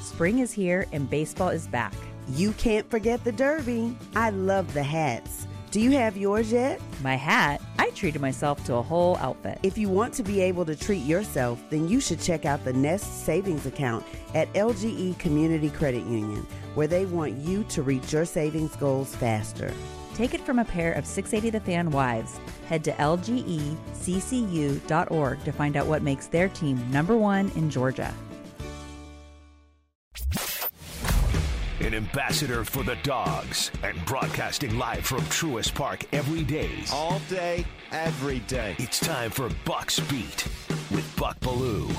Spring is here and baseball is back. You can't forget the Derby. I love the hats. Do you have yours yet? My hat? I treated myself to a whole outfit. If you want to be able to treat yourself, then you should check out the Nest Savings Account at LGE Community Credit Union, where they want you to reach your savings goals faster. Take it from a pair of 680 The Fan wives. Head to lgeccu.org to find out what makes their team #1 in Georgia. An ambassador for the Dogs and broadcasting live from Truist Park every day. All day, every day. It's time for Bucks Beat with Buck Belue.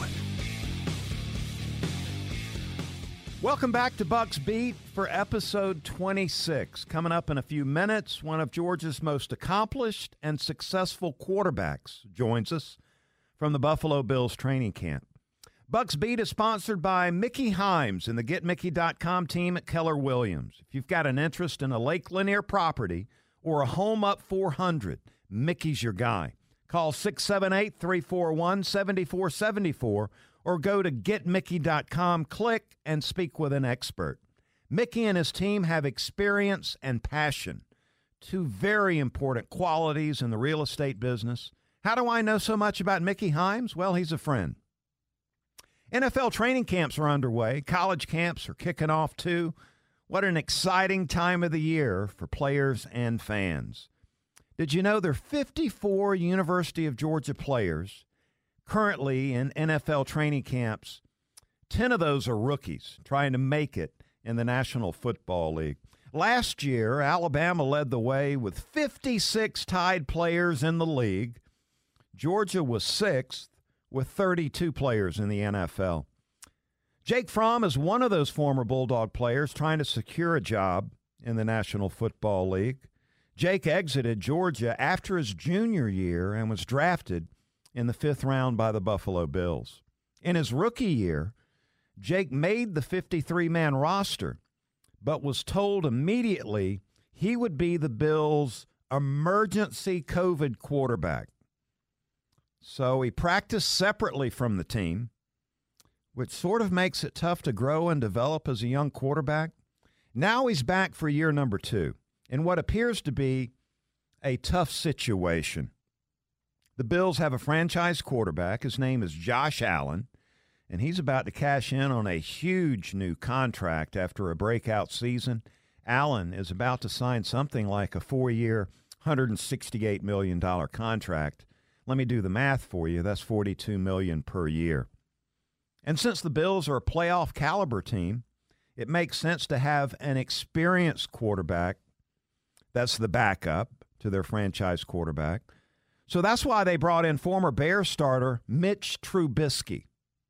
Welcome back to Bucks Beat for episode 26. Coming up in a few minutes, one of Georgia's most accomplished and successful quarterbacks joins us from the Buffalo Bills training camp. Bucks Beat is sponsored by Mickey Himes and the GetMickey.com team at Keller Williams. If you've got an interest in a Lake Lanier property or a home up 400, Mickey's your guy. Call 678-341-7474 or go to GetMickey.com, click, and speak with an expert. Mickey and his team have experience and passion, two very important qualities in the real estate business. How do I know so much about Mickey Himes? Well, he's a friend. NFL training camps are underway. College camps are kicking off, too. What an exciting time of the year for players and fans. Did you know there are 54 University of Georgia players currently in NFL training camps? 10 of those are rookies trying to make it in the National Football League. Last year, Alabama led the way with 56 tied players in the league. Georgia was sixth, with 32 players in the NFL. Jake Fromm is one of those former Bulldog players trying to secure a job in the National Football League. Jake exited Georgia after his junior year and was drafted in the 5th round by the Buffalo Bills. In his rookie year, Jake made the 53-man roster, but was told immediately he would be the Bills' emergency COVID quarterback. So he practiced separately from the team, which sort of makes it tough to grow and develop as a young quarterback. Now he's back for year number 2 in what appears to be a tough situation. The Bills have a franchise quarterback. His name is Josh Allen, and he's about to cash in on a huge new contract after a breakout season. Allen is about to sign something like a 4-year, $168 million contract. Let me do the math for you. That's $42 million per year. And since the Bills are a playoff caliber team, it makes sense to have an experienced quarterback that's the backup to their franchise quarterback. So that's why they brought in former Bears starter Mitch Trubisky.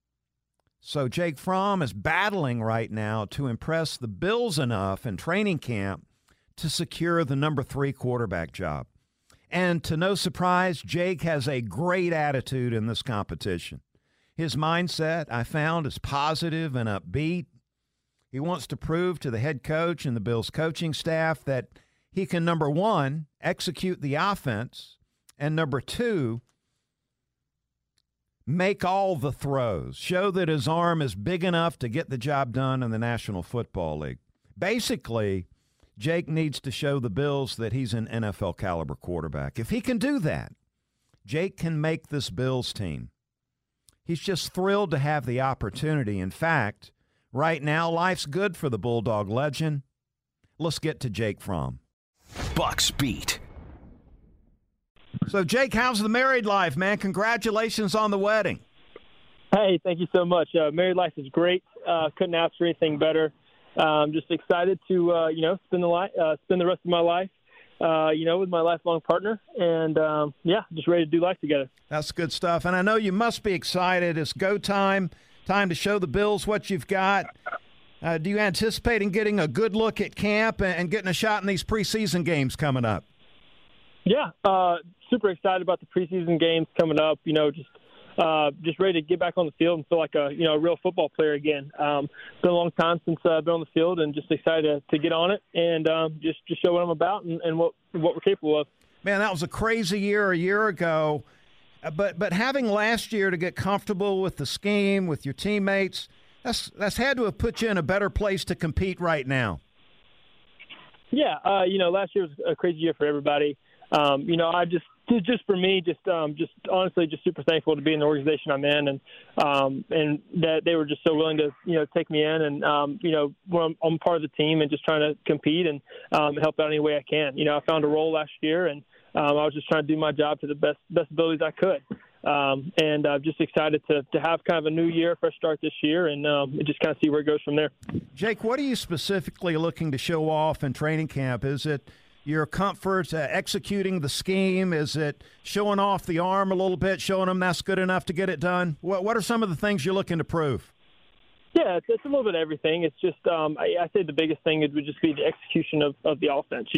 So Jake Fromm is battling right now to impress the Bills enough in training camp to secure the number 3 quarterback job. And to no surprise, Jake has a great attitude in this competition. His mindset, I found, is positive and upbeat. He wants to prove to the head coach and the Bills coaching staff that he can, number 1, execute the offense, and number 2, make all the throws, show that his arm is big enough to get the job done in the National Football League. Basically, Jake needs to show the Bills that he's an NFL caliber quarterback. If he can do that, Jake can make this Bills team. He's just thrilled to have the opportunity. In fact, right now, life's good for the Bulldog legend. Let's get to Jake Fromm. Bucks Beat. So, Jake, how's the married life, man? Congratulations on the wedding. Hey, thank you so much. Married life is great. Couldn't ask for anything better. Just excited to, spend the rest of my life, with my lifelong partner. And, just ready to do life together. That's good stuff. And I know you must be excited. It's go time to show the Bills what you've got. Do you anticipate in getting a good look at camp and getting a shot in these preseason games coming up? Yeah, super excited about the preseason games coming up. Just ready to get back on the field and feel like a real football player again. It's been a long time since I've been on the field, and just excited to get on it and just show what I'm about and what we're capable of. Man, that was a crazy year a year ago. But having last year to get comfortable with the scheme, with your teammates, That's had to have put you in a better place to compete right now. Yeah, last year was a crazy year for everybody. I just for me, just honestly, just super thankful to be in the organization I'm in, and that they were just so willing to, take me in, and when I'm part of the team and just trying to compete and help out any way I can. I found a role last year, and I was just trying to do my job to the best abilities I could. And I'm just excited to have kind of a new year, fresh start this year, and just kind of see where it goes from there. Jake, what are you specifically looking to show off in training camp? Is it your comfort executing the scheme? Is it showing off the arm a little bit, showing them that's good enough to get it done? What are some of the things you're looking to prove? Yeah, it's a little bit of everything. It's just I say the biggest thing would just be the execution of the offense,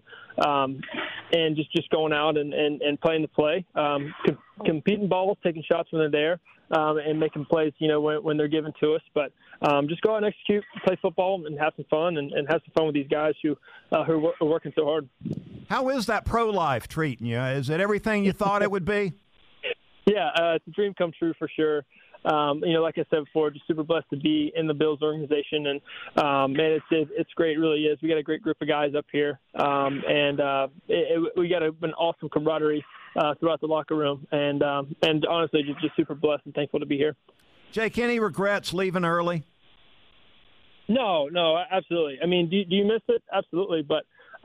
and just going out and playing the play, competing balls, taking shots when they're there, and making plays, when they're given to us. But just go out and execute, play football, and have some fun, and have some fun with these guys who are working so hard. How is that pro life treating you? Is it everything you thought it would be? Yeah, it's a dream come true for sure. Like I said before, just super blessed to be in the Bills organization, and man, it's great. It really is. We got a great group of guys up here, and we got an awesome camaraderie throughout the locker room, and honestly, just super blessed and thankful to be here. Jake, any regrets leaving early? No, absolutely. I mean, do you miss it? Absolutely, but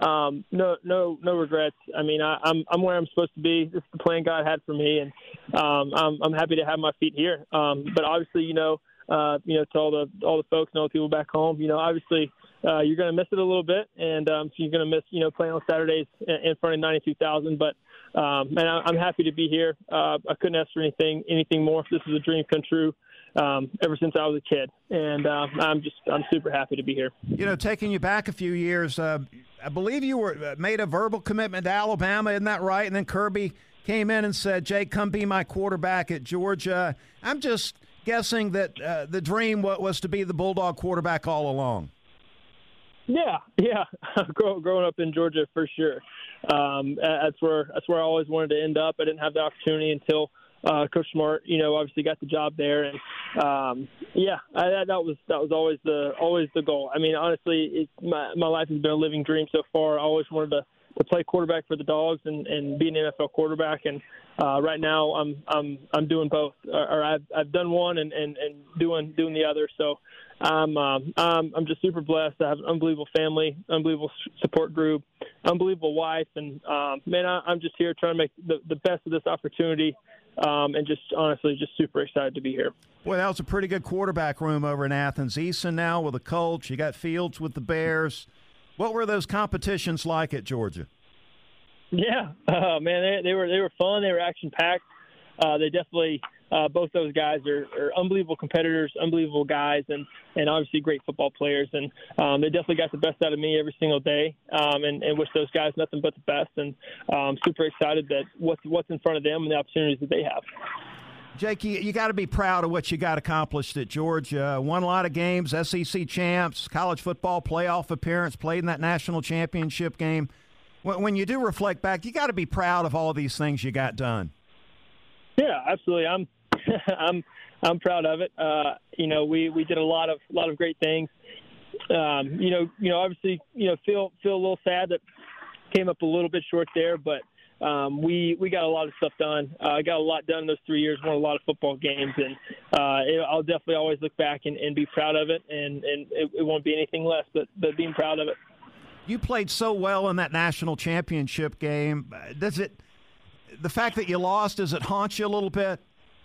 no regrets. I mean, I'm where I'm supposed to be. This is the plan God had for me, and I'm happy to have my feet here. But obviously, to all the folks and all the people back home, obviously you're going to miss it a little bit, and so you're going to miss playing on Saturdays in front of 92,000. But man, I'm happy to be here. I couldn't ask for anything more. This is a dream come true. Ever since I was a kid, and I'm super happy to be here. Taking you back a few years, I believe you were made a verbal commitment to Alabama, isn't that right? And then Kirby came in and said, "Jake, come be my quarterback at Georgia." I'm just guessing that the dream was to be the Bulldog quarterback all along. Yeah. Growing up in Georgia, for sure. That's where I always wanted to end up. I didn't have the opportunity until Coach Smart, obviously got the job there, and that was always the goal. I mean, honestly, my life has been a living dream so far. I always wanted to play quarterback for the Dogs and be an NFL quarterback, and right now I'm doing both, or I've done one and doing the other. So I'm just super blessed. I have an unbelievable family, unbelievable support group, unbelievable wife, and man, I'm just here trying to make the best of this opportunity. And just honestly, just super excited to be here. Boy, that was a pretty good quarterback room over in Athens. Eason now with the Colts. You got Fields with the Bears. What were those competitions like at Georgia? Yeah, man, they were fun. They were action packed. They definitely both those guys are unbelievable competitors, unbelievable guys, and obviously great football players. And they definitely got the best out of me every single day. And wish those guys nothing but the best. And super excited that what's in front of them and the opportunities that they have. Jake, you got to be proud of what you got accomplished at Georgia. Won a lot of games, SEC champs, college football playoff appearance, played in that national championship game. When you do reflect back, you got to be proud of all of these things you got done. Yeah, absolutely. I'm proud of it. We did a lot of great things. Obviously, feel a little sad that came up a little bit short there, but we got a lot of stuff done. I got a lot done in those 3 years, won a lot of football games, and I'll definitely always look back and be proud of it, and it won't be anything less but being proud of it. You played so well in that national championship game. The fact that you lost, does it haunt you a little bit?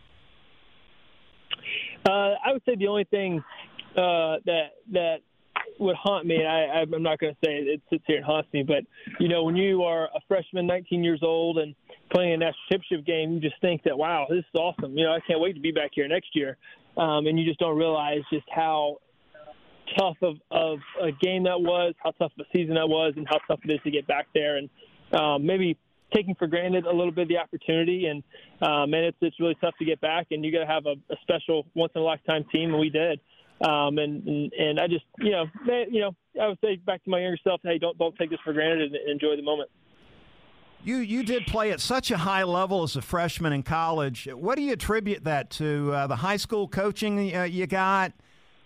I would say the only thing that would haunt me, and I'm not going to say it sits here and haunts me, but, when you are a freshman, 19 years old, and playing a national championship game, you just think that, wow, this is awesome. I can't wait to be back here next year. And you just don't realize just how tough of a game that was, how tough of a season that was, and how tough it is to get back there. And maybe taking for granted a little bit of the opportunity, and it's really tough to get back, and you got to have a special once in a lifetime team, and we did. And I just I would say back to my younger self, hey, don't take this for granted and enjoy the moment. You did play at such a high level as a freshman in college. What do you attribute that to? The high school coaching you got,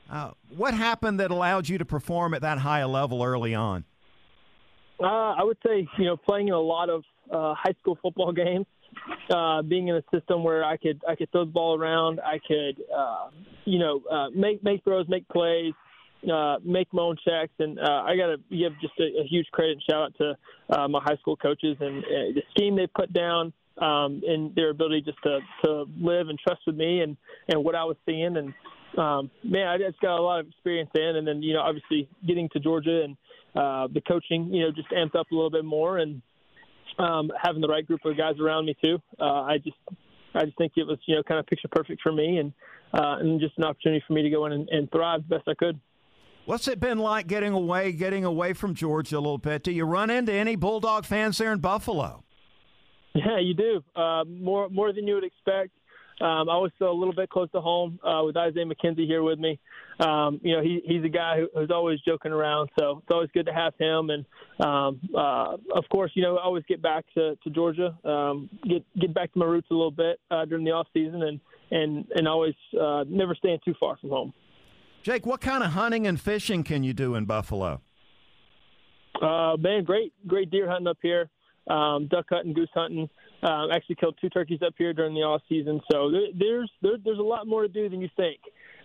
What happened that allowed you to perform at that high a level early on? I would say, playing in a lot of high school football games, being in a system where I could throw the ball around, I could, make throws, make plays, make my own checks, and I got to give just a huge credit and shout out to my high school coaches and the scheme they put down, and their ability just to live and trust with me and what I was seeing. And I just got a lot of experience in, and then obviously getting to Georgia and the coaching just amped up a little bit more, and having the right group of guys around me too. I just think it was kind of picture perfect for me, and just an opportunity for me to go in and thrive the best I could. What's it been like getting away from Georgia a little bit? Do you run into any Bulldog fans there in Buffalo? Yeah, you do. More than you would expect. I always feel a little bit close to home with Isaiah McKenzie here with me. He's a guy who's always joking around, so it's always good to have him. And of course, I always get back to Georgia, get back to my roots a little bit during the off season, and always never staying too far from home. Jake, what kind of hunting and fishing can you do in Buffalo? Man, great deer hunting up here, duck hunting, goose hunting. Actually killed 2 turkeys up here during the off season, so there's a lot more to do than you think.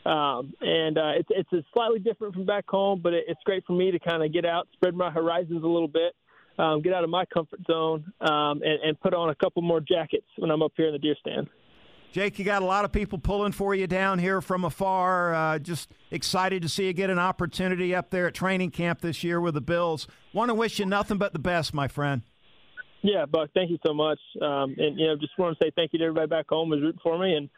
It's slightly different from back home, but it's great for me to kind of get out, spread my horizons a little bit, get out of my comfort zone, and put on a couple more jackets when I'm up here in the deer stand. Jake, you got a lot of people pulling for you down here from afar. Just excited to see you get an opportunity up there at training camp this year with the Bills. Want to wish you nothing but the best, my friend. Yeah, Buck, thank you so much. And just want to say thank you to everybody back home who's rooting for me, and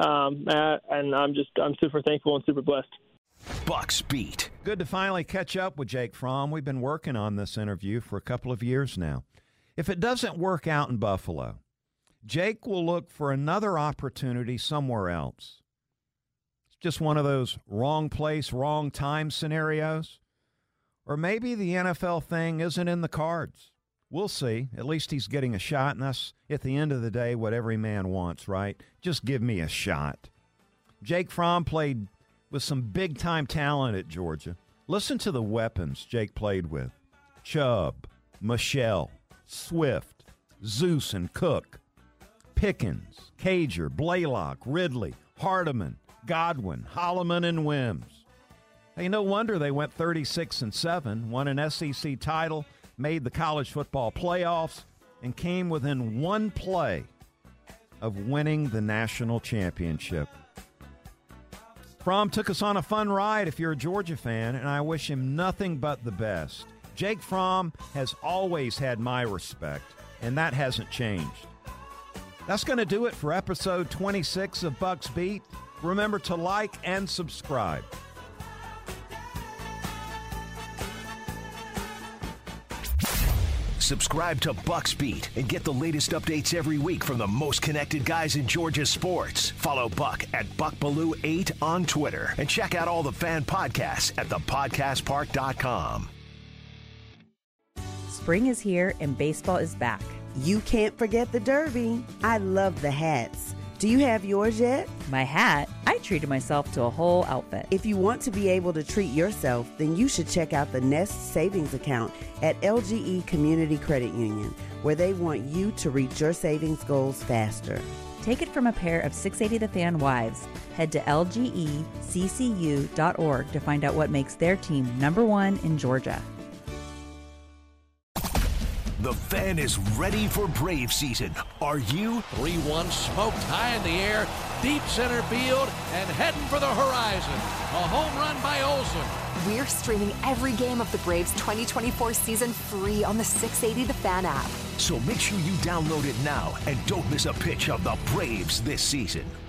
I'm super thankful and super blessed. Bucks Beat. Good to finally catch up with Jake Fromm. We've been working on this interview for a couple of years now. If it doesn't work out in Buffalo, Jake will look for another opportunity somewhere else. It's just one of those wrong place, wrong time scenarios. Or maybe the NFL thing isn't in the cards. We'll see. At least he's getting a shot, and that's, at the end of the day, what every man wants, right? Just give me a shot. Jake Fromm played with some big-time talent at Georgia. Listen to the weapons Jake played with. Chubb, Michelle, Swift, Zeus and Cook, Pickens, Cager, Blaylock, Ridley, Hardeman, Godwin, Holloman, and Wims. Hey, no wonder they went 36-7, won an SEC title, made the college football playoffs, and came within one play of winning the national championship. Fromm took us on a fun ride if you're a Georgia fan, and I wish him nothing but the best. Jake Fromm has always had my respect, and that hasn't changed. That's going to do it for episode 26 of Bucks Beat. Remember to like and subscribe. Subscribe to Bucks Beat and get the latest updates every week from the most connected guys in Georgia sports. Follow Buck at BuckBaloo8 on Twitter and check out all the fan podcasts at thepodcastpark.com. Spring is here and baseball is back. You can't forget the Derby. I love the hats. Do you have yours yet? My hat? I treated myself to a whole outfit. If you want to be able to treat yourself, then you should check out the Nest Savings Account at LGE Community Credit Union, where they want you to reach your savings goals faster. Take it from a pair of 680 The Fan wives. Head to lgeccu.org to find out what makes their team #1 in Georgia. The Fan is ready for Brave season. Are you? 3-1 smoked high in the air, deep center field, and heading for the horizon. A home run by Olsen. We're streaming every game of the Braves 2024 season free on the 680 The Fan app. So make sure you download it now and don't miss a pitch of the Braves this season.